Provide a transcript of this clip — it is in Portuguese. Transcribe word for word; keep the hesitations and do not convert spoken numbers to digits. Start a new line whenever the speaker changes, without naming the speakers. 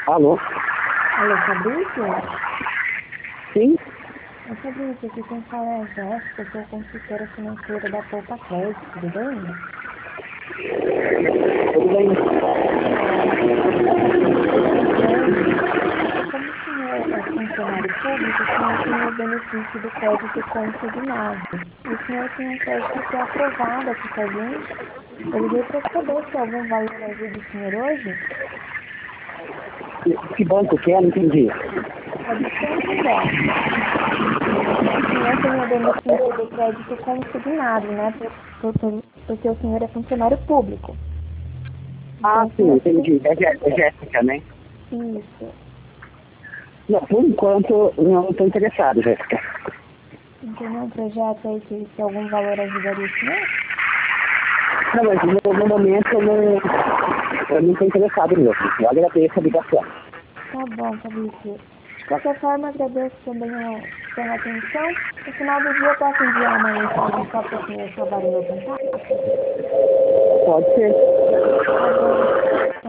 Alô?
Alô, Fabrício?
Sim?
Ô, Fabrício, aqui quem fala é a Jéssica, sou consultora financeira da Poupa Crédito, tudo bem?
Tudo bem?
Como o senhor é funcionário público, o senhor tem o benefício do crédito consignado. E o senhor tem um crédito que é aprovado aqui com a gente. Eu liguei para saber se algum valor ajuda o senhor hoje.
Que, que banco que é? Não entendi.
É do Santander. O senhor tem o benefício do crédito consignado, né? Por- por- Porque o senhor é funcionário público.
Ah,
Então, o
sim,
senhor
entendi. É, Jé- é Jéssica, né?
tem isso.
Não, por enquanto, não estou interessado, Jéssica.
Não tem nenhum projeto aí que, que algum valor ajudaria o senhor?
Não, mas no, no momento eu não eu não estou interessado mesmo. Eu agradeço a ligação.
Tá bom, Fabrício. De qualquer forma, agradeço também a sua atenção. No final do dia, eu posso enviar uma mensagem só para o senhor salvar o meu contato?
Pode ser.
Tá bom.